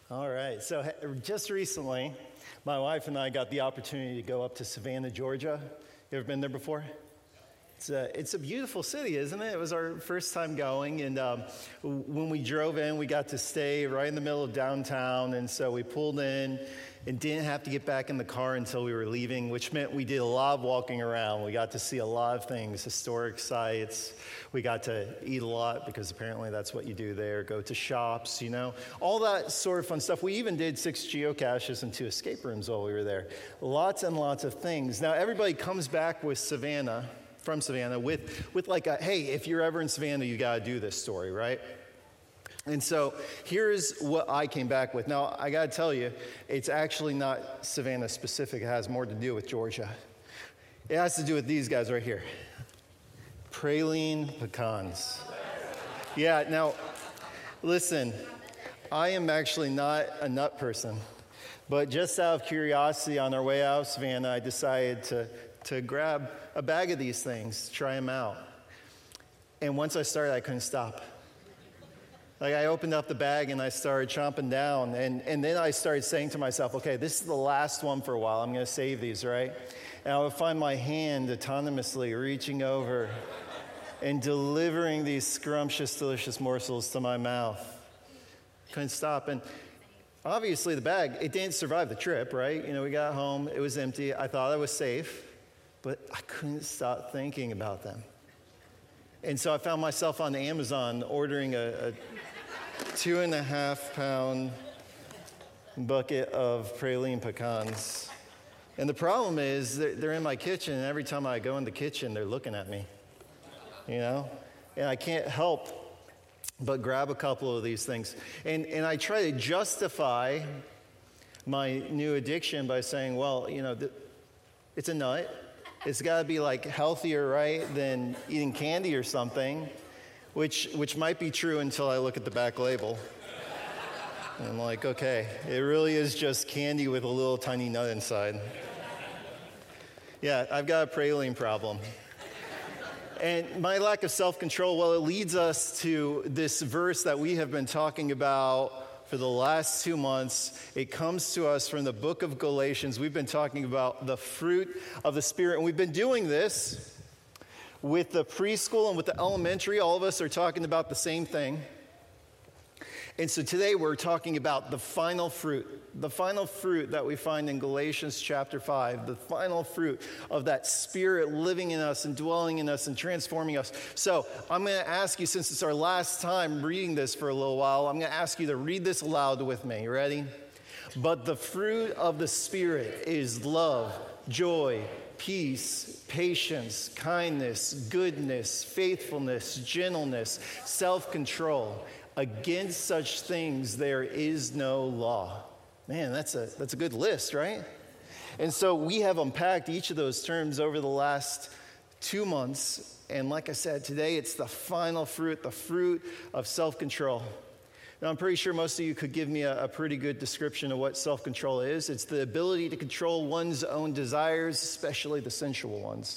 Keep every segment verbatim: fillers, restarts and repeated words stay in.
All right. So ha- just recently, my wife and I got the opportunity to go up to Savannah, Georgia. You ever been there before? It's a, it's a beautiful city, isn't it? It was our first time going, and um, when we drove in, we got to stay right in the middle of downtown, and so we pulled in and didn't have to get back in the car until we were leaving, which meant we did a lot of walking around. We got to see a lot of things, historic sites. We got to eat a lot because apparently that's what you do there, go to shops, you know, all that sort of fun stuff. We even did six geocaches and two escape rooms while we were there. Lots and lots of things. Now, everybody comes back with Savannah, from Savannah, with, with like a, hey, if you're ever in Savannah, you got to do this story, right? And so here's what I came back with. Now, I got to tell you, it's actually not Savannah specific. It has more to do with Georgia. It has to do with these guys right here. Praline pecans. Yeah, now, listen, I am actually not a nut person, but just out of curiosity on our way out of Savannah, I decided to, to grab a bag of these things, try them out. And once I started, I couldn't stop. Like, I opened up the bag and I started chomping down, and, and then I started saying to myself, okay, this is the last one for a while. I'm going to save these, right? And I would find my hand autonomously reaching over and delivering these scrumptious, delicious morsels to my mouth. Couldn't stop. And obviously the bag, it didn't survive the trip, right? You know, we got home, it was empty. I thought I was safe, but I couldn't stop thinking about them. And so I found myself on Amazon ordering a, a two and a half pound bucket of praline pecans. And the problem is they're, they're in my kitchen, and every time I go in the kitchen, they're looking at me, you know? And I can't help but grab a couple of these things. And, and I try to justify my new addiction by saying, well, you know, th- it's a nut. It's got to be like healthier, right, than eating candy or something, which which might be true until I look at the back label. And I'm like, okay, it really is just candy with a little tiny nut inside. Yeah, I've got a praline problem. And my lack of self-control, well, it leads us to this verse that we have been talking about for the last two months. It comes to us from the book of Galatians. We've been talking about the fruit of the Spirit, and we've been doing this with the preschool and with the elementary. All of us are talking about the same thing. And so today we're talking about the final fruit, the final fruit that we find in Galatians chapter five, the final fruit of that Spirit living in us and dwelling in us and transforming us. So I'm going to ask you, since it's our last time reading this for a little while, I'm going to ask you to read this aloud with me. You ready? But the fruit of the Spirit is love, joy, peace, patience, kindness, goodness, faithfulness, gentleness, self-control. Against such things there is no law. Man, that's a that's a good list, right? And so we have unpacked each of those terms over the last two months. And like I said, today it's the final fruit, the fruit of self-control. Now, I'm pretty sure most of you could give me a, a pretty good description of what self-control is. It's the ability to control one's own desires, especially the sensual ones.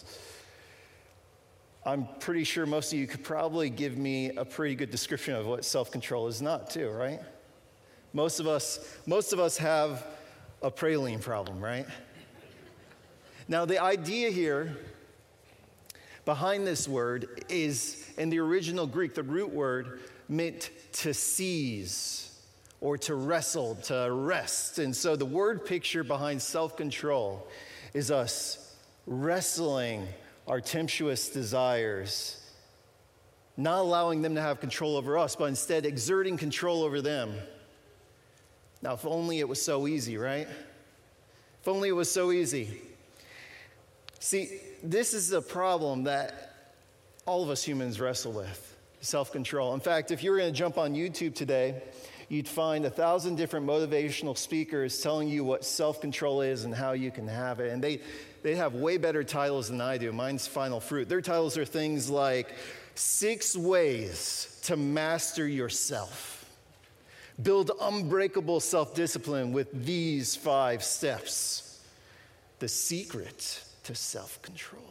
I'm pretty sure most of you could probably give me a pretty good description of what self-control is not, too, right? Most of us, most of us have a praline problem, right? Now, the idea here behind this word is, in the original Greek, the root word meant to seize or to wrestle, to rest. And so the word picture behind self-control is us wrestling our tempestuous desires, not allowing them to have control over us, but instead exerting control over them. Now, if only it was so easy, right? If only it was so easy. See, this is a problem that all of us humans wrestle with, self-control. In fact, if you were going to jump on YouTube today, you'd find a thousand different motivational speakers telling you what self-control is and how you can have it. And they They have way better titles than I do. Mine's Final Fruit. Their titles are things like Six Ways to Master Yourself. Build unbreakable self-discipline with these five steps. The secret to self-control.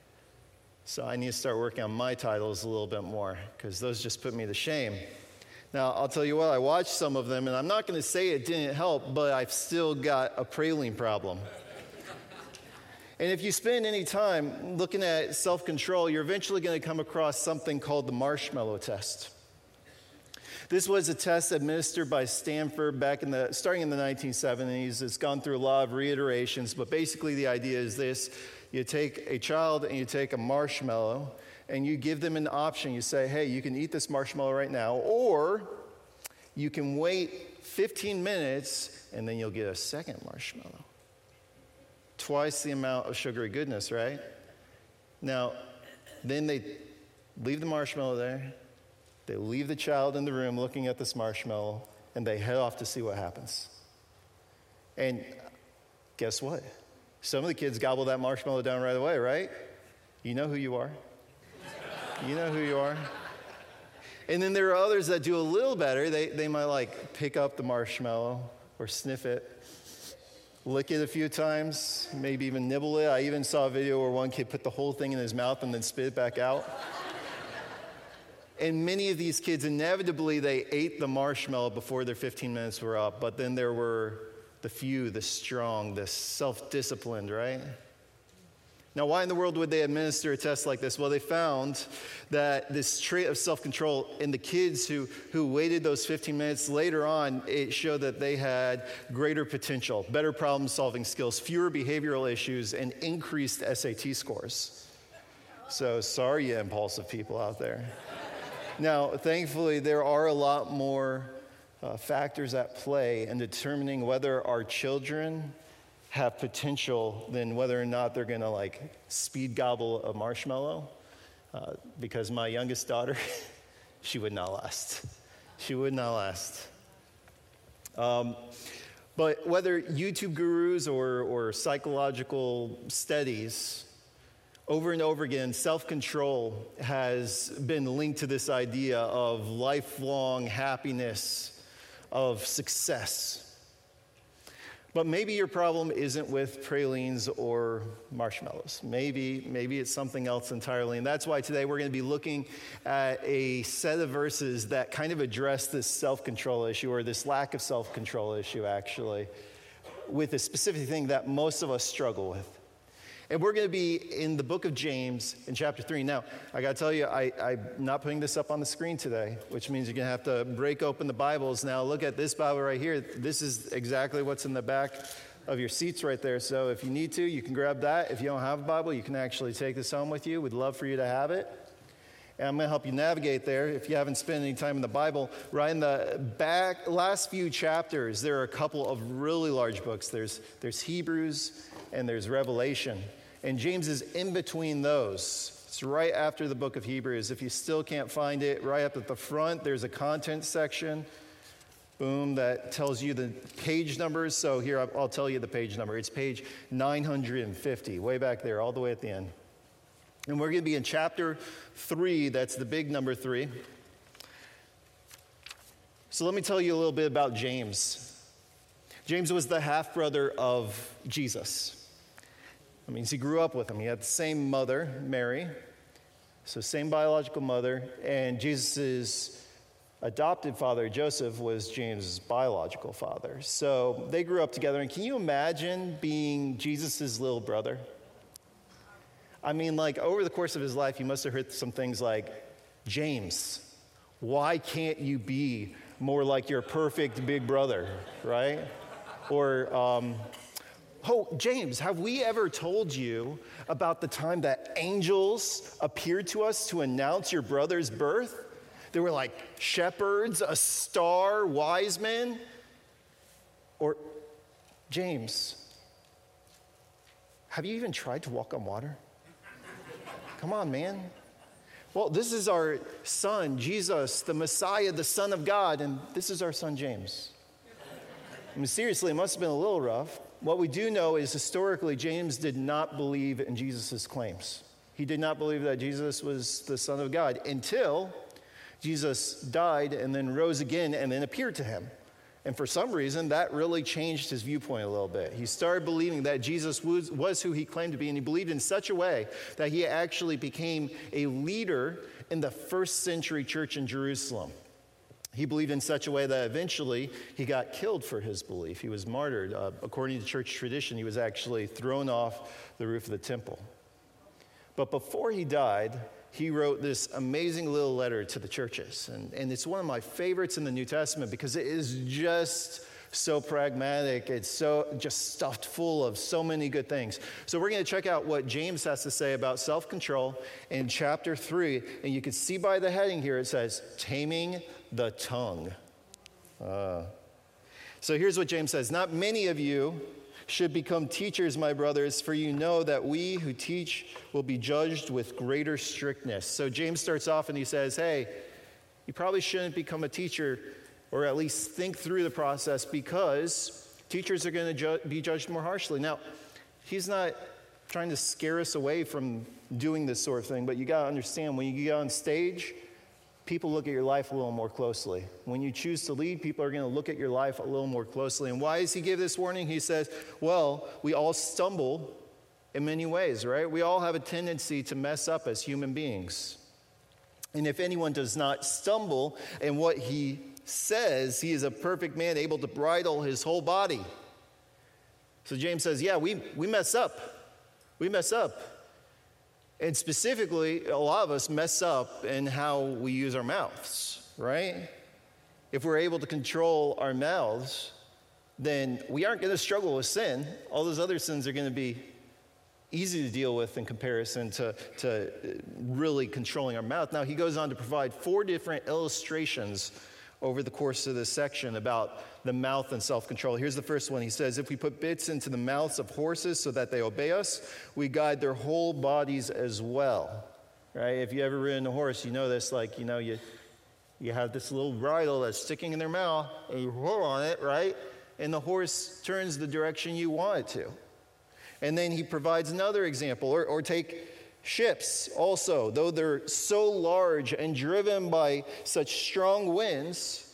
So I need to start working on my titles a little bit more because those just put me to shame. Now, I'll tell you what, I watched some of them, and I'm not going to say it didn't help, but I've still got a praline problem. And if you spend any time looking at self-control, you're eventually going to come across something called the marshmallow test. This was a test administered by Stanford back in the, starting in the nineteen seventies. It's gone through a lot of reiterations, but basically the idea is this. You take a child and you take a marshmallow and you give them an option. You say, hey, you can eat this marshmallow right now, or you can wait fifteen minutes and then you'll get a second marshmallow. Twice the amount of sugary goodness, right? Now, then they leave the marshmallow there. They leave the child in the room looking at this marshmallow, and they head off to see what happens. And guess what? Some of the kids gobble that marshmallow down right away, right? You know who you are. You know who you are. And then there are others that do a little better. They, they might like pick up the marshmallow or sniff it, lick it a few times, maybe even nibble it. I even saw a video where one kid put the whole thing in his mouth and then spit it back out. And many of these kids, inevitably, they ate the marshmallow before their fifteen minutes were up. But then there were the few, the strong, the self-disciplined, right? Now, why in the world would they administer a test like this? Well, they found that this trait of self-control in the kids who, who waited those fifteen minutes, later on, it showed that they had greater potential, better problem-solving skills, fewer behavioral issues, and increased S A T scores. So sorry, you impulsive people out there. Now, thankfully, there are a lot more uh, factors at play in determining whether our children have potential than whether or not they're going to like speed gobble a marshmallow. Uh, because my youngest daughter, she would not last. She would not last. Um, but whether YouTube gurus or, or psychological studies, over and over again, self-control has been linked to this idea of lifelong happiness, of success. But maybe your problem isn't with pralines or marshmallows. Maybe, maybe it's something else entirely. And that's why today we're going to be looking at a set of verses that kind of address this self-control issue, or this lack of self-control issue, actually, with a specific thing that most of us struggle with. And we're going to be in the book of James in chapter three. Now, I got to tell you, I, I'm not putting this up on the screen today, which means you're going to have to break open the Bibles. Now, look at this Bible right here. This is exactly what's in the back of your seats right there. So if you need to, you can grab that. If you don't have a Bible, you can actually take this home with you. We'd love for you to have it. And I'm going to help you navigate there. If you haven't spent any time in the Bible, right in the back last few chapters, there are a couple of really large books. There's, there's Hebrews and there's Revelation. And James is in between those. It's right after the book of Hebrews. If you still can't find it, right up at the front, there's a content section. Boom, that tells you the page numbers. So here, I'll, I'll tell you the page number. It's page nine hundred fifty, way back there, all the way at the end. And we're going to be in chapter three. That's the big number three. So let me tell you a little bit about James. James was the half-brother of Jesus. That means he grew up with him. He had the same mother, Mary, so same biological mother, and Jesus' adopted father, Joseph, was James' biological father. So they grew up together, and can you imagine being Jesus' little brother? I mean, like, over the course of his life, he must have heard some things like, James, why can't you be more like your perfect big brother, right? Or, um... Oh, James, have we ever told you about the time that angels appeared to us to announce your brother's birth? They were like shepherds, a star, wise men. Or, James, have you even tried to walk on water? Come on, man. Well, this is our son, Jesus, the Messiah, the Son of God, and this is our son, James. I mean, seriously, it must have been a little rough. What we do know is historically, James did not believe in Jesus' claims. He did not believe that Jesus was the Son of God until Jesus died and then rose again and then appeared to him. And for some reason, that really changed his viewpoint a little bit. He started believing that Jesus was, was who he claimed to be, and he believed in such a way that he actually became a leader in the first century church in Jerusalem. He believed in such a way that eventually he got killed for his belief. He was martyred. Uh, according to church tradition, he was actually thrown off the roof of the temple. But before he died, he wrote this amazing little letter to the churches. And, and it's one of my favorites in the New Testament because it is just so pragmatic. It's so just stuffed full of so many good things. So we're going to check out what James has to say about self-control in chapter three. And you can see by the heading here, it says, Taming the Tongue. Uh, so here's what James says. Not many of you should become teachers, my brothers, for you know that we who teach will be judged with greater strictness. So James starts off and he says, hey, you probably shouldn't become a teacher, or at least think through the process, because teachers are going to ju- be judged more harshly. Now, he's not trying to scare us away from doing this sort of thing, but you got to understand, when you get on stage, people look at your life a little more closely. When you choose to lead, people are going to look at your life a little more closely. And why does he give this warning? He says, well, we all stumble in many ways, right? We all have a tendency to mess up as human beings. And if anyone does not stumble in what he says, he is a perfect man able to bridle his whole body. So James says, yeah, we, we mess up. We mess up. And specifically, a lot of us mess up in how we use our mouths, right? If we're able to control our mouths, then we aren't going to struggle with sin. All those other sins are going to be easy to deal with in comparison to, to really controlling our mouth. Now, he goes on to provide four different illustrations over the course of this section about the mouth and self-control. Here's the first one. He says, if we put bits into the mouths of horses so that they obey us, we guide their whole bodies as well, right? If you ever ridden a horse, you know this, like, you know, you you have this little bridle that's sticking in their mouth, and you pull on it, right? And the horse turns the direction you want it to. And then he provides another example, or, or take ships also, though they're so large and driven by such strong winds,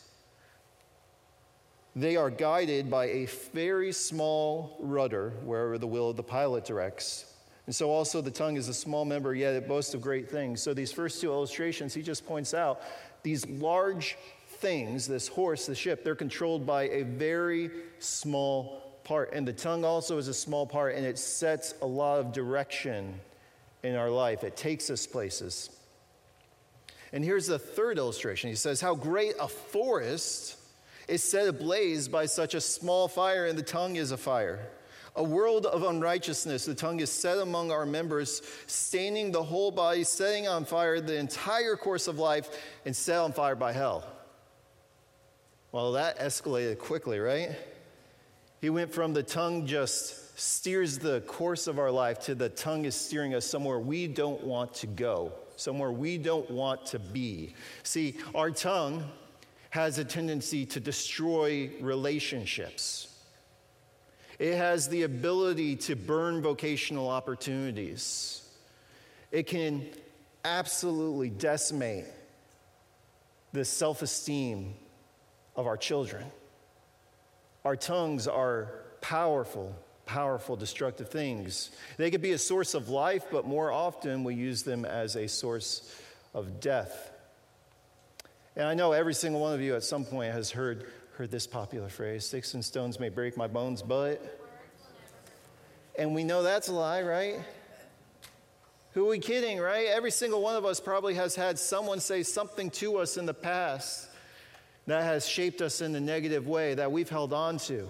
they are guided by a very small rudder wherever the will of the pilot directs. And so also the tongue is a small member, yet it boasts of great things. So these first two illustrations, he just points out these large things, this horse, the ship, they're controlled by a very small part. And the tongue also is a small part, and it sets a lot of direction in our life. It takes us places. And here's the third illustration. He says, how great a forest is set ablaze by such a small fire, and the tongue is a fire. A world of unrighteousness, the tongue is set among our members, staining the whole body, setting on fire the entire course of life, and set on fire by hell. Well, that escalated quickly, right? He went from the tongue just steers the course of our life to the tongue is steering us somewhere we don't want to go, somewhere we don't want to be. See, our tongue has a tendency to destroy relationships. It has the ability to burn vocational opportunities. It can absolutely decimate the self-esteem of our children. Our tongues are powerful, powerful, destructive things. They could be a source of life, but more often we use them as a source of death. And I know every single one of you at some point has heard, heard this popular phrase, sticks and stones may break my bones, but... And we know that's a lie, right? Who are we kidding, right? Every single one of us probably has had someone say something to us in the past that has shaped us in a negative way that we've held on to.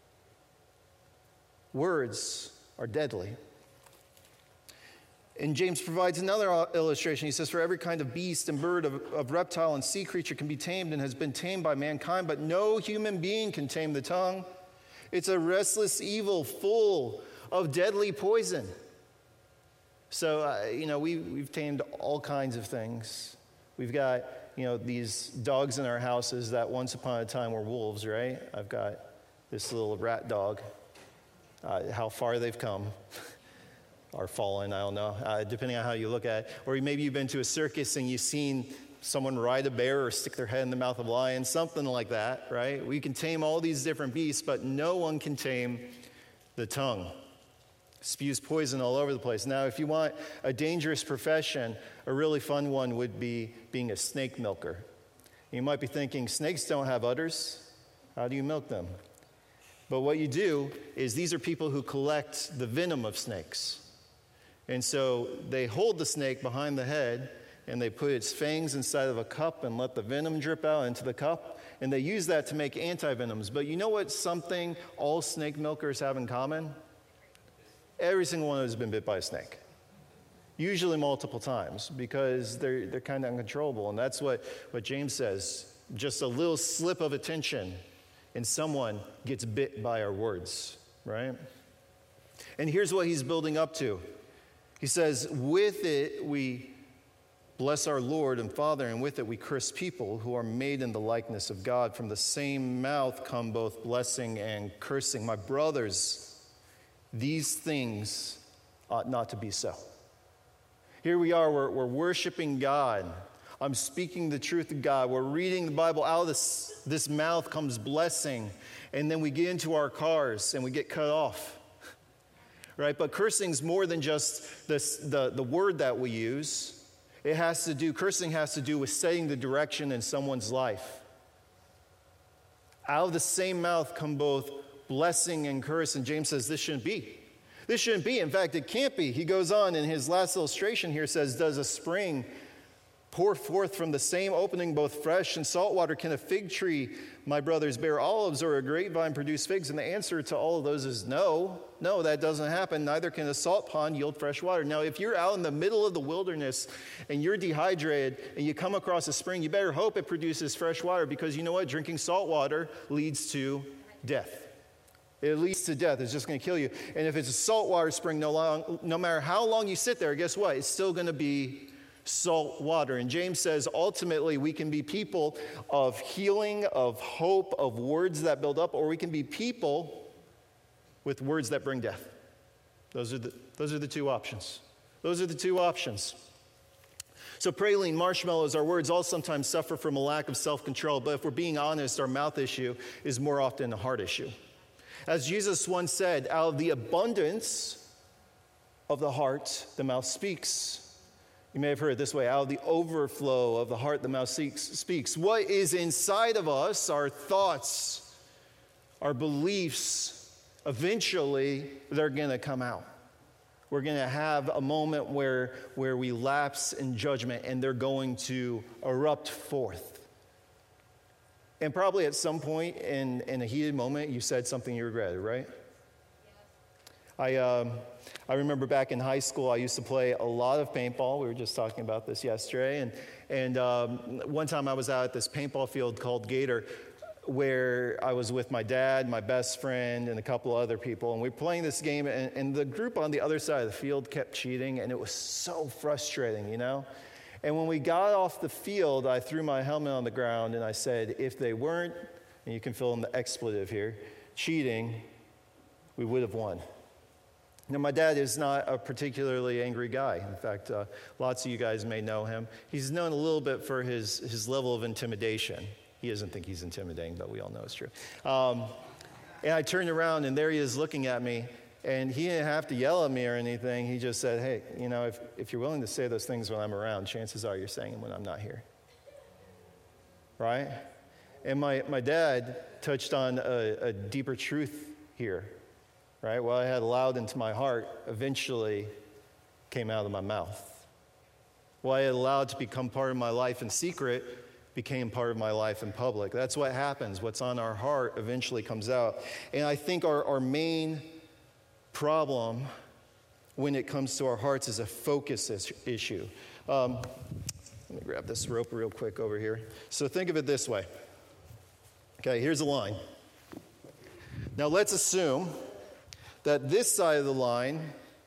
Words are deadly. And James provides another illustration. He says, for every kind of beast and bird, of, of reptile and sea creature can be tamed and has been tamed by mankind, but no human being can tame the tongue. It's a restless evil full of deadly poison. So, uh, you know, we, we've tamed all kinds of things. We've got, you know, these dogs in our houses that once upon a time were wolves, right? I've got this little rat dog. Uh, how far they've come or fallen, I don't know, uh, depending on how you look at it. Or maybe you've been to a circus and you've seen someone ride a bear or stick their head in the mouth of a lion, something like that, right? We can tame all these different beasts, but no one can tame the tongue. It spews poison all over the place. Now, if you want a dangerous profession, a really fun one would be being a snake milker. You might be thinking, snakes don't have udders. How do you milk them? But what you do is these are people who collect the venom of snakes. And so they hold the snake behind the head, and they put its fangs inside of a cup and let the venom drip out into the cup. And they use that to make anti-venoms. But you know what something all snake milkers have in common? Every single one of them has been bit by a snake. Usually multiple times, because they're, they're kind of uncontrollable. And that's what, what James says. Just a little slip of attention, and someone gets bit by our words, right? And here's what he's building up to. He says, with it we bless our Lord and Father, and with it we curse people who are made in the likeness of God. From the same mouth come both blessing and cursing. My brothers, these things ought not to be so. Here we are, we're, we're worshiping God. I'm speaking the truth of God. We're reading the Bible. Out of this, this mouth comes blessing. And then we get into our cars and we get cut off. Right? But cursing is more than just this, the, the word that we use. It has to do, cursing has to do with setting the direction in someone's life. Out of the same mouth come both blessing and curse. And James says this shouldn't be. This shouldn't be. In fact, it can't be. He goes on in his last illustration here, says, does a spring pour forth from the same opening both fresh and salt water? Can a fig tree, my brothers, bear olives, or a grapevine produce figs? And the answer to all of those is no. No, that doesn't happen. Neither can a salt pond yield fresh water. Now, if you're out in the middle of the wilderness and you're dehydrated and you come across a spring, you better hope it produces fresh water, because you know what? Drinking salt water leads to death. It leads to death. It's just going to kill you. And if it's a saltwater spring, no, long, no matter how long you sit there, guess what? It's still going to be salt water. And James says, ultimately, we can be people of healing, of hope, of words that build up, or we can be people with words that bring death. Those are the, those are the two options. Those are the two options. So praline, marshmallows, our words all sometimes suffer from a lack of self-control. But if we're being honest, our mouth issue is more often a heart issue. As Jesus once said, out of the abundance of the heart, the mouth speaks. You may have heard it this way, out of the overflow of the heart, the mouth speaks. What is inside of us, our thoughts, our beliefs, eventually they're going to come out. We're going to have a moment where, where we lapse in judgment, and they're going to erupt forth. And probably at some point in, in a heated moment, you said something you regretted, right? Yeah. I, um, I remember back in high school, I used to play a lot of paintball. We were just talking about this yesterday. And, and um, one time I was out at this paintball field called Gator, where I was with my dad, my best friend, and a couple of other people. And we were playing this game, and, and the group on the other side of the field kept cheating, and it was so frustrating, you know? And when we got off the field, I threw my helmet on the ground and I said, if they weren't, and you can fill in the expletive here, cheating, we would have won. Now, my dad is not a particularly angry guy. In fact, uh, lots of you guys may know him. He's known a little bit for his, his level of intimidation. He doesn't think he's intimidating, but we all know it's true. Um, and I turned around, and there he is looking at me. And he didn't have to yell at me or anything. He just said, hey, you know, if, if you're willing to say those things when I'm around, chances are you're saying them when I'm not here. Right? And my, my dad touched on a, a deeper truth here. Right? What I had allowed into my heart eventually came out of my mouth. What I had allowed to become part of my life in secret became part of my life in public. That's what happens. What's on our heart eventually comes out. And I think our, our main problem when it comes to our hearts is a focus is- issue. Um, let me grab this rope real quick over here. So think of it this way. Okay, here's a line. Now let's assume that this side of the line,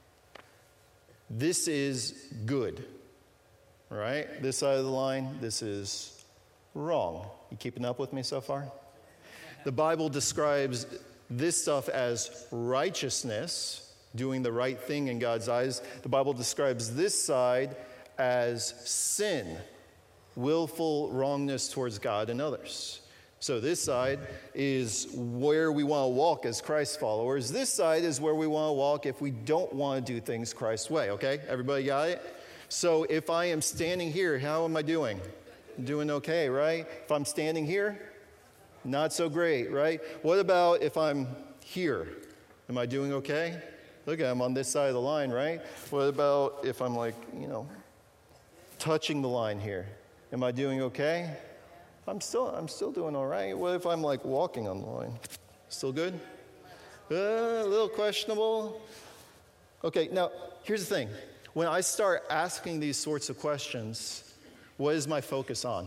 this is good. All right? This side of the line, this is wrong. You keeping up with me so far? The Bible describes this stuff as righteousness, doing the right thing in God's eyes. The Bible describes this side as sin, willful wrongness towards God and others. So this side is where we want to walk as Christ followers. This side is where we want to walk if we don't want to do things Christ's way, okay? Everybody got it? So if I am standing here, how am I doing? Doing okay, right? If I'm standing here, not so great, right? What about if I'm here? Am I doing okay? Look, I'm on this side of the line, right? What about if I'm like, you know, touching the line here? Am I doing okay? I'm still, I'm still doing all right. What if I'm like walking on the line? Still good? Uh, a little questionable. Okay, now here's the thing. When I start asking these sorts of questions, what is my focus on?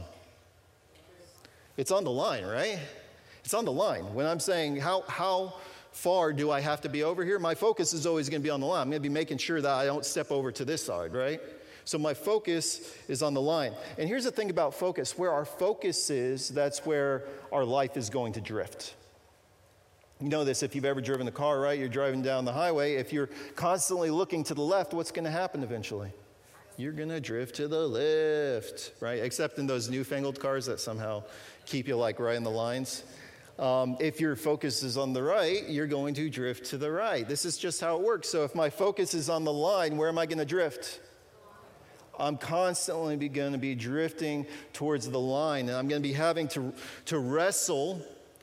It's on the line, right? It's on the line. When I'm saying how how far do I have to be over here, my focus is always going to be on the line. I'm going to be making sure that I don't step over to this side, right? So my focus is on the line. And here's the thing about focus. Where our focus is, that's where our life is going to drift. You know this if you've ever driven a car, right? You're driving down the highway. If you're constantly looking to the left, what's going to happen eventually? You're going to drift to the left, right? Except in those newfangled cars that somehow keep you like right in the lines. Um, if your focus is on the right, you're going to drift to the right. This is just how it works. So if my focus is on the line, where am I going to drift? I'm constantly going to be drifting towards the line, and I'm going to be having to, to wrestle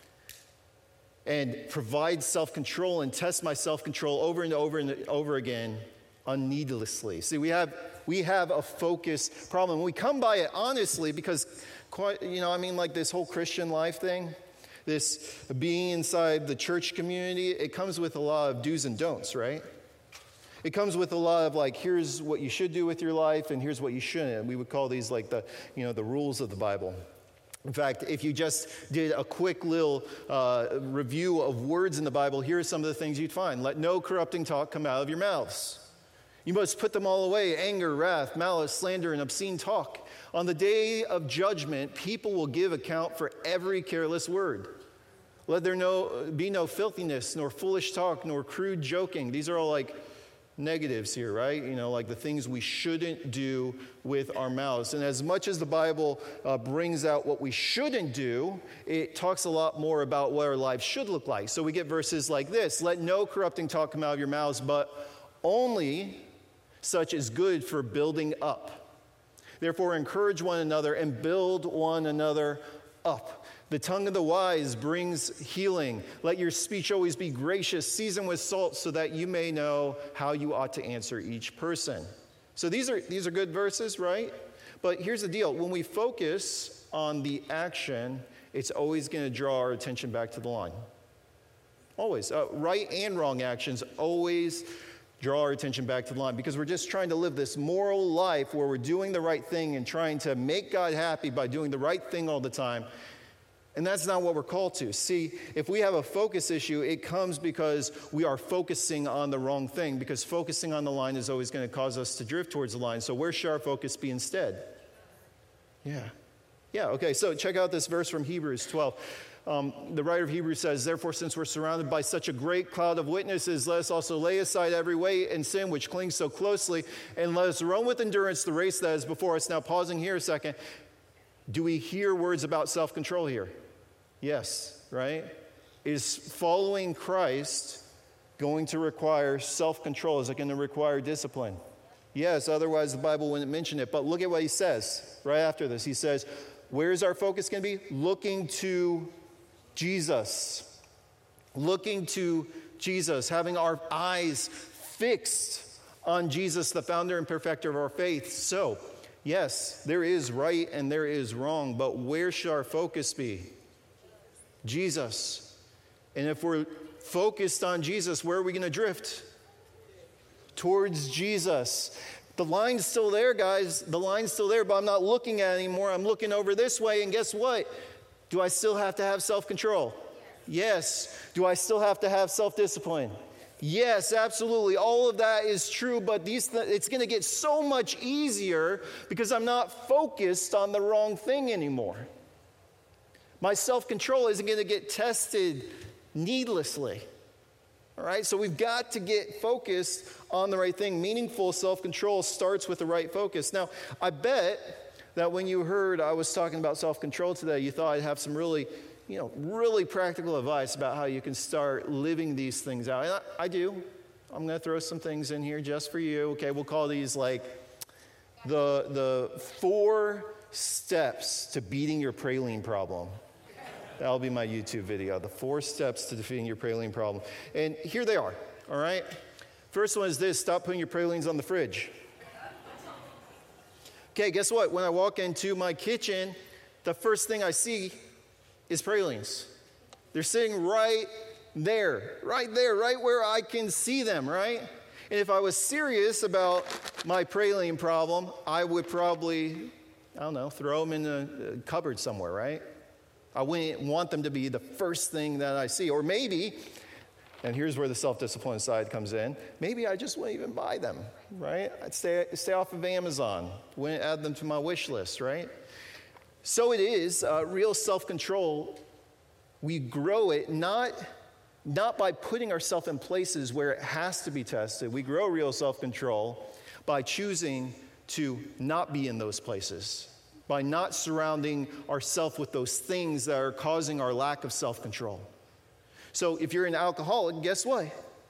and provide self-control and test my self-control over and over and over again unneedlessly. See, we have we have a focus problem. We come by it honestly because, quite, you know, I mean, like this whole Christian life thing, this being inside the church community, it comes with a lot of do's and don'ts, right? It comes with a lot of like, here's what you should do with your life and here's what you shouldn't. We would call these like the, you know, the rules of the Bible. In fact, if you just did a quick little uh, review of words in the Bible, here are some of the things you'd find. Let no corrupting talk come out of your mouths. You must put them all away: anger, wrath, malice, slander, and obscene talk. On the day of judgment, people will give account for every careless word. Let there no, be no filthiness, nor foolish talk, nor crude joking. These are all like negatives here, right? You know, like the things we shouldn't do with our mouths. And as much as the Bible uh, brings out what we shouldn't do, it talks a lot more about what our lives should look like. So we get verses like this: let no corrupting talk come out of your mouths, but only such is good for building up. Therefore, encourage one another and build one another up. The tongue of the wise brings healing. Let your speech always be gracious, seasoned with salt, so that you may know how you ought to answer each person. So these are these are good verses, right? But here's the deal. When we focus on the action, it's always going to draw our attention back to the line. Always. Uh, right and wrong actions always draw our attention back to the line, because we're just trying to live this moral life where we're doing the right thing and trying to make God happy by doing the right thing all the time. And that's not what we're called to. See, if we have a focus issue, it comes because we are focusing on the wrong thing, because focusing on the line is always going to cause us to drift towards the line. So where should our focus be instead? Yeah. Yeah, okay, so check out this verse from Hebrews twelve. Um, the writer of Hebrews says, therefore, since we're surrounded by such a great cloud of witnesses, let us also lay aside every weight and sin which clings so closely, and let us run with endurance the race that is before us. Now, pausing here a second, do we hear words about self-control here? Yes, right? Is following Christ going to require self-control? Is it going to require discipline? Yes, otherwise the Bible wouldn't mention it. But look at what he says right after this. He says, where is our focus going to be? Looking to Jesus. Looking to Jesus. Having our eyes fixed on Jesus, the founder and perfecter of our faith. So, yes, there is right and there is wrong, but where should our focus be? Jesus. And if we're focused on Jesus, where are we going to drift? Towards Jesus. The line's still there, guys. The line's still there, but I'm not looking at it anymore. I'm looking over this way, and guess what? Do I still have to have self-control? Yes. Yes. Do I still have to have self-discipline? Yes, absolutely. All of that is true, but these th- it's going to get so much easier because I'm not focused on the wrong thing anymore. My self-control isn't going to get tested needlessly. All right, so we've got to get focused on the right thing. Meaningful self-control starts with the right focus. Now, I bet that when you heard I was talking about self-control today, you thought I'd have some really, you know, really practical advice about how you can start living these things out. And I, I do. I'm going to throw some things in here just for you. Okay, we'll call these like the the four steps to beating your praline problem. That'll be my YouTube video, the four steps to defeating your praline problem. And here they are, all right? First one is this: stop putting your pralines on the fridge. Okay, guess what? When I walk into my kitchen, the first thing I see is pralines. They're sitting right there, right there, right where I can see them, right? And if I was serious about my praline problem, I would probably, I don't know, throw them in a cupboard somewhere, right? I wouldn't want them to be the first thing that I see. Or maybe, and here's where the self-discipline side comes in, maybe I just wouldn't even buy them, right? I'd stay, stay off of Amazon, wouldn't add them to my wish list, right? So it is, uh, real self-control, we grow it not, not by putting ourselves in places where it has to be tested. We grow real self-control by choosing to not be in those places, by not surrounding ourselves with those things that are causing our lack of self-control. So if you're an alcoholic, guess what?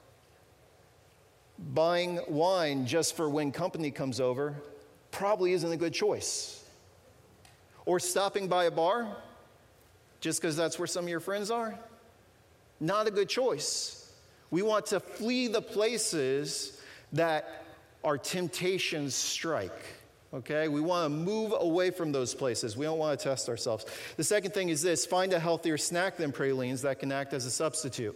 Buying wine just for when company comes over probably isn't a good choice. Or stopping by a bar just because that's where some of your friends are, not a good choice. We want to flee the places that our temptations strike. Okay, we want to move away from those places. We don't want to test ourselves. The second thing is this: find a healthier snack than pralines that can act as a substitute.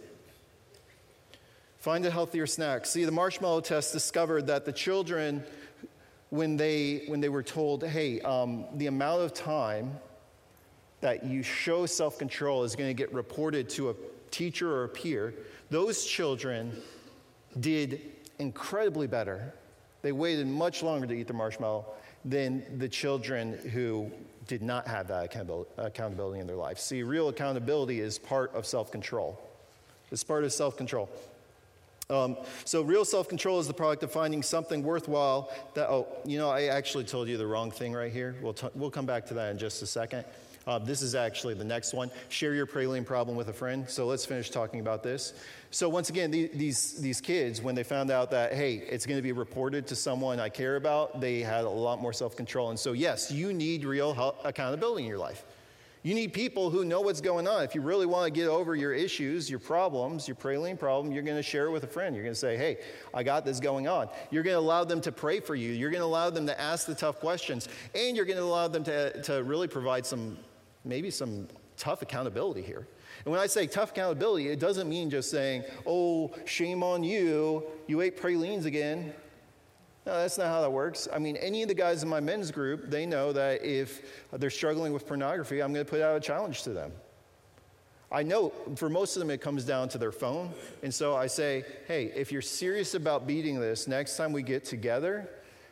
Find a healthier snack. See, the marshmallow test discovered that the children, when they when they were told, hey, um, the amount of time that you show self-control is going to get reported to a teacher or a peer, those children did incredibly better. They waited much longer to eat the marshmallow than the children who did not have that accountability in their life. See, real accountability is part of self-control. It's part of self-control. Um, so real self-control is the product of finding something worthwhile that, oh, you know, I actually told you the wrong thing right here. We'll, t- we'll come back to that in just a second. Uh, this is actually the next one. Share your praline problem with a friend. So let's finish talking about this. So once again, the, these, these kids, when they found out that, hey, it's going to be reported to someone I care about, they had a lot more self-control. And so, yes, you need real help, accountability in your life. You need people who know what's going on. If you really want to get over your issues, your problems, your praline problem, you're going to share it with a friend. You're going to say, hey, I got this going on. You're going to allow them to pray for you. You're going to allow them to ask the tough questions. And you're going to allow them to, to really provide some, maybe some tough accountability here. And when I say tough accountability, it doesn't mean just saying, oh, shame on you, you ate pralines again. No, that's not how that works. I mean, any of the guys in my men's group, they know that if they're struggling with pornography, I'm going to put out a challenge to them. I know for most of them it comes down to their phone. And so I say, hey, if you're serious about beating this, next time we get together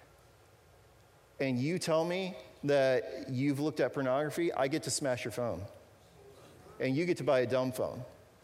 and you tell me that you've looked at pornography, I get to smash your phone. And you get to buy a dumb phone.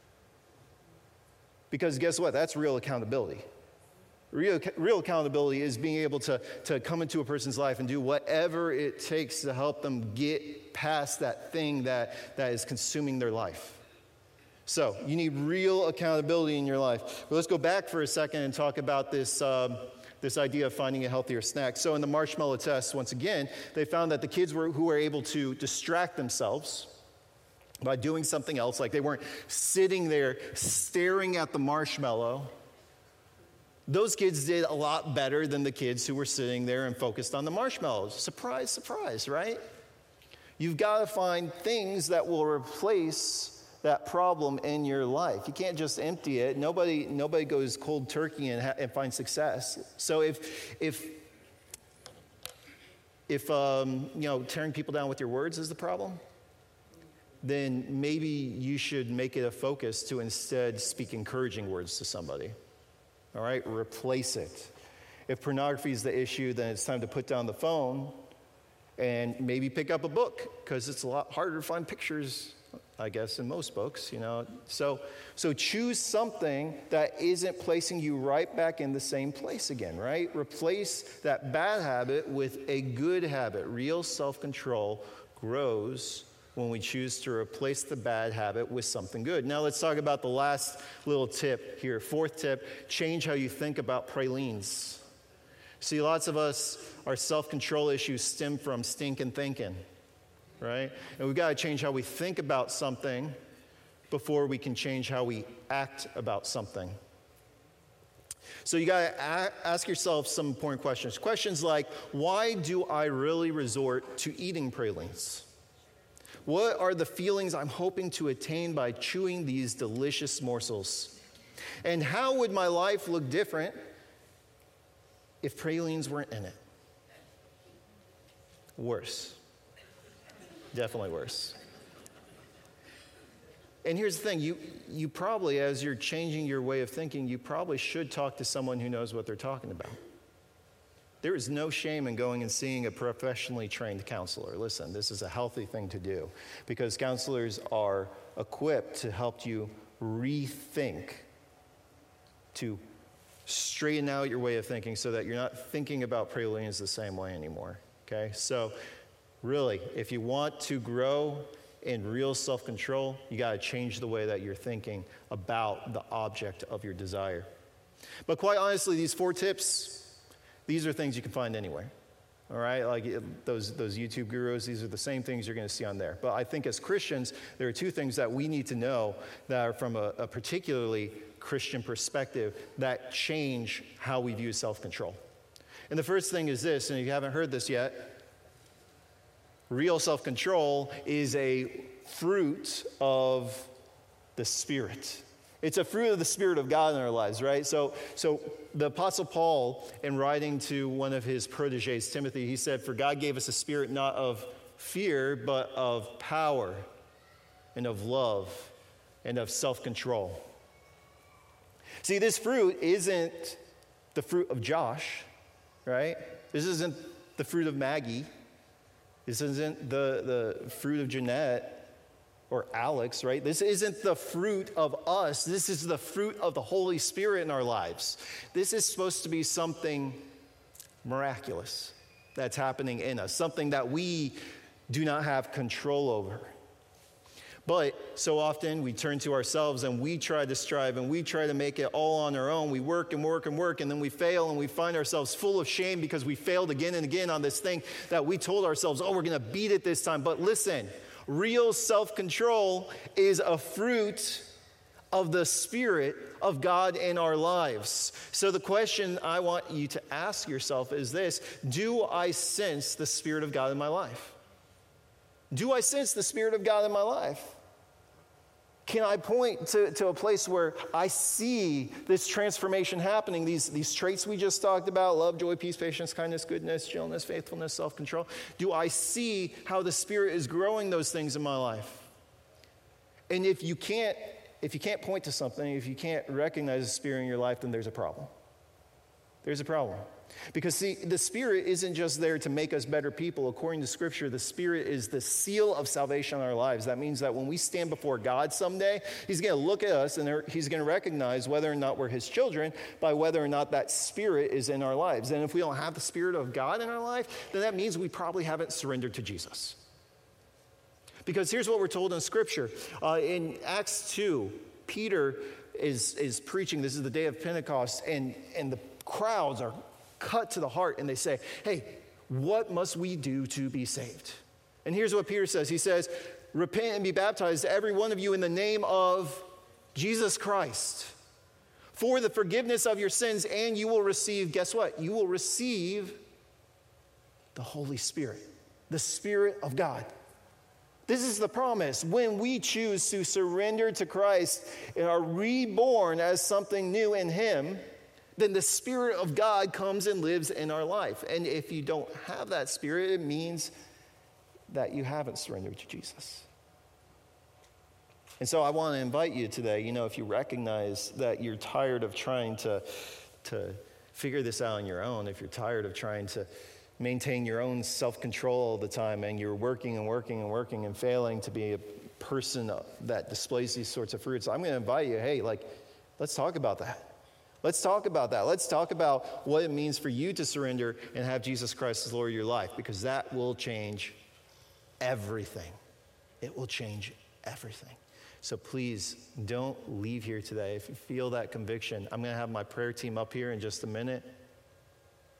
Because guess what? That's real accountability. Real, real accountability is being able to, to come into a person's life and do whatever it takes to help them get past that thing that, that is consuming their life. So you need real accountability in your life. But let's go back for a second and talk about this, um, this idea of finding a healthier snack. So in the marshmallow test, once again, they found that the kids were, who were able to distract themselves by doing something else, like they weren't sitting there staring at the marshmallow, those kids did a lot better than the kids who were sitting there and focused on the marshmallows. Surprise, surprise, right? You've got to find things that will replace that problem in your life. You can't just empty it. Nobody, nobody goes cold turkey and, ha- and finds success. So if, if, if um, you know, tearing people down with your words is the problem, then maybe you should make it a focus to instead speak encouraging words to somebody. All right, replace it. If pornography is the issue, then it's time to put down the phone and maybe pick up a book, because it's a lot harder to find pictures, I guess, in most books, you know. So, so choose something that isn't placing you right back in the same place again, right? Replace that bad habit with a good habit. Real self-control grows when we choose to replace the bad habit with something good. Now let's talk about the last little tip here. Fourth tip, change how you think about pralines. See, lots of us, our self-control issues stem from stinking thinking, right? And we've got to change how we think about something before we can change how we act about something. So you got to a- ask yourself some important questions. Questions like, why do I really resort to eating pralines? What are the feelings I'm hoping to attain by chewing these delicious morsels? And how would my life look different if pralines weren't in it? Worse. Definitely worse. And here's the thing, you, you probably, as you're changing your way of thinking, you probably should talk to someone who knows what they're talking about. There is no shame in going and seeing a professionally trained counselor. Listen, this is a healthy thing to do because counselors are equipped to help you rethink, to straighten out your way of thinking so that you're not thinking about pralines the same way anymore, okay? So really, if you want to grow in real self-control, you got to change the way that you're thinking about the object of your desire. But quite honestly, these four tips, these are things you can find anywhere. All right, like those those YouTube gurus, these are the same things you're going to see on there. But I think as Christians, there are two things that we need to know that are from a, a particularly Christian perspective that change how we view self-control. And the first thing is this, and if you haven't heard this yet, real self-control is a fruit of the Spirit. It's a fruit of the Spirit of God in our lives, right? So, so the Apostle Paul, in writing to one of his proteges, Timothy, he said, "For God gave us a spirit not of fear, but of power and of love and of self-control." See, this fruit isn't the fruit of Josh, right? This isn't the fruit of Maggie. This isn't the, the fruit of Jeanette or Alex, right? This isn't the fruit of us. This is the fruit of the Holy Spirit in our lives. This is supposed to be something miraculous that's happening in us, something that we do not have control over. But so often we turn to ourselves and we try to strive and we try to make it all on our own. We work and work and work and then we fail and we find ourselves full of shame because we failed again and again on this thing that we told ourselves, oh, we're going to beat it this time. But listen, real self-control is a fruit of the Spirit of God in our lives. So the question I want you to ask yourself is this: do I sense the Spirit of God in my life? Do I sense the Spirit of God in my life? Can I point to, to a place where I see this transformation happening, these, these traits we just talked about, love, joy, peace, patience, kindness, goodness, gentleness, faithfulness, self-control? Do I see how the Spirit is growing those things in my life? And if you can't, if you can't point to something, if you can't recognize the Spirit in your life, then there's a problem. There's a problem. Because see, the Spirit isn't just there to make us better people. According to Scripture, the Spirit is the seal of salvation in our lives. That means that when we stand before God someday, He's going to look at us and He's going to recognize whether or not we're His children by whether or not that Spirit is in our lives. And if we don't have the Spirit of God in our life, then that means we probably haven't surrendered to Jesus. Because here's what we're told in Scripture. Uh, in Acts two, Peter is, is preaching. This is the day of Pentecost, and, and the crowds are cut to the heart, and they say, hey, what must we do to be saved? And here's what Peter says. He says, repent and be baptized, every one of you, in the name of Jesus Christ, for the forgiveness of your sins, and you will receive, guess what? You will receive the Holy Spirit, the Spirit of God. This is the promise. When we choose to surrender to Christ and are reborn as something new in Him, then the Spirit of God comes and lives in our life. And if you don't have that Spirit, it means that you haven't surrendered to Jesus. And so I want to invite you today, you know, if you recognize that you're tired of trying to, to figure this out on your own, if you're tired of trying to maintain your own self-control all the time, and you're working and working and working and failing to be a person that displays these sorts of fruits, I'm going to invite you, hey, like, let's talk about that. Let's talk about that. Let's talk about what it means for you to surrender and have Jesus Christ as Lord of your life, because that will change everything. It will change everything. So please don't leave here today. If you feel that conviction, I'm going to have my prayer team up here in just a minute.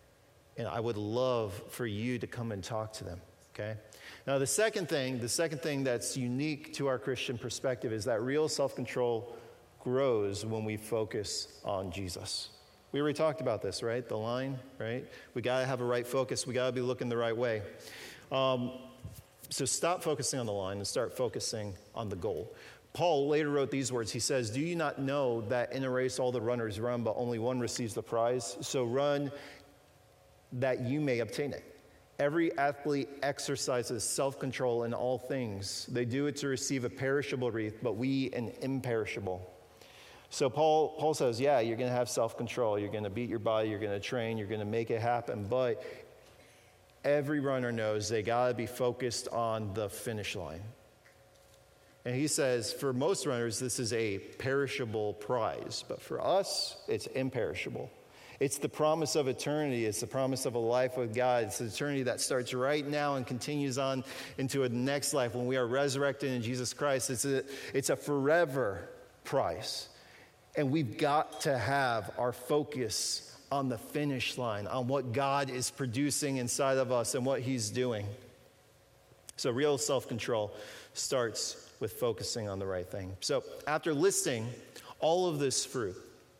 And I would love for you to come and talk to them, okay? Now, the second thing, the second thing that's unique to our Christian perspective is that real self-control grows when we focus on Jesus. We already talked about this, right? The line, right? We got to have a right focus. We got to be looking the right way. Um, so stop focusing on the line and start focusing on the goal. Paul later wrote these words. He says, "Do you not know that in a race all the runners run, but only one receives the prize? So run that you may obtain it. Every athlete exercises self-control in all things. They do it to receive a perishable wreath, but we an imperishable." So Paul, Paul says, yeah, you're going to have self-control. You're going to beat your body. You're going to train. You're going to make it happen. But every runner knows they got to be focused on the finish line. And he says, for most runners, this is a perishable prize. But for us, it's imperishable. It's the promise of eternity. It's the promise of a life with God. It's an eternity that starts right now and continues on into a next life when we are resurrected in Jesus Christ. It's a, it's a forever prize. And we've got to have our focus on the finish line, on what God is producing inside of us and what he's doing. So real self-control starts with focusing on the right thing. So after listing all of this fruit,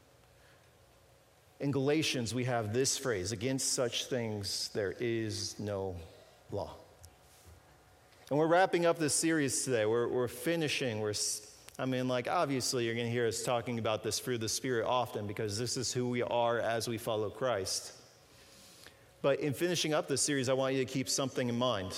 in Galatians, we have this phrase, against such things there is no law. And we're wrapping up this series today. We're, we're finishing. We're, I mean, like, obviously, you're going to hear us talking about this fruit of the Spirit often because this is who we are as we follow Christ. But in finishing up this series, I want you to keep something in mind.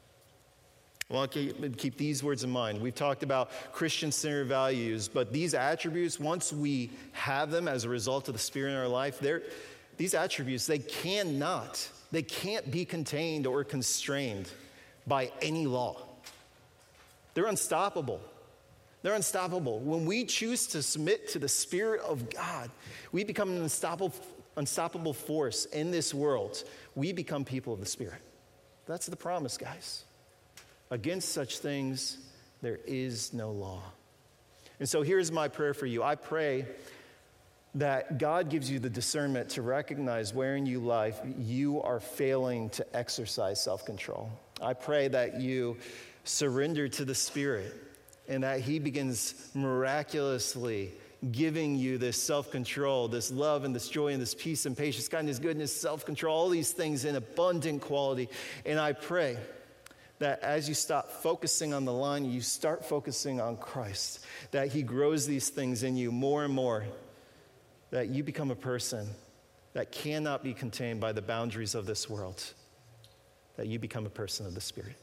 I want to keep, keep these words in mind. We've talked about Christian-centered values, but these attributes, once we have them as a result of the Spirit in our life, they're, these attributes, they cannot, they can't be contained or constrained by any law. They're unstoppable. They're unstoppable. When we choose to submit to the Spirit of God, we become an unstoppable, unstoppable force in this world. We become people of the Spirit. That's the promise, guys. Against such things, there is no law. And so here's my prayer for you. I pray that God gives you the discernment to recognize where in your life you are failing to exercise self-control. I pray that you surrender to the Spirit and that he begins miraculously giving you this self-control, this love and this joy and this peace and patience, kindness, goodness, self-control, all these things in abundant quality. And I pray that as you stop focusing on the line, you start focusing on Christ, that he grows these things in you more and more, that you become a person that cannot be contained by the boundaries of this world, that you become a person of the Spirit.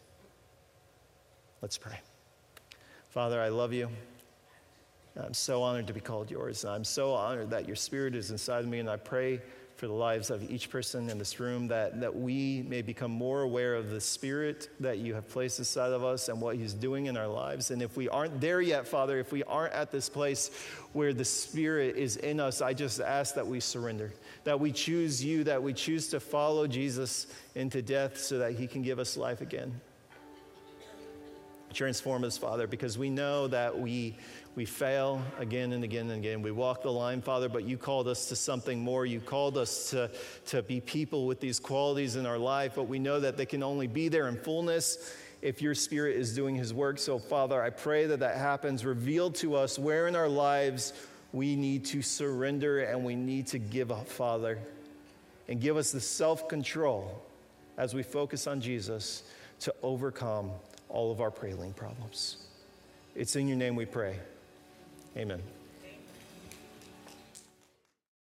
Let's pray. Father, I love you. I'm so honored to be called yours. I'm so honored that your Spirit is inside of me, and I pray for the lives of each person in this room, that, that we may become more aware of the Spirit that you have placed inside of us and what he's doing in our lives. And if we aren't there yet, Father, if we aren't at this place where the Spirit is in us, I just ask that we surrender, that we choose you, that we choose to follow Jesus into death so that he can give us life again. Transform us, Father, because we know that we we fail again and again and again. We walk the line, Father, but you called us to something more. You called us to, to be people with these qualities in our life, but we know that they can only be there in fullness if your Spirit is doing his work. So, Father, I pray that that happens. Reveal to us where in our lives we need to surrender and we need to give up, Father, and give us the self-control as we focus on Jesus to overcome all of our prailing problems. It's in your name we pray. Amen.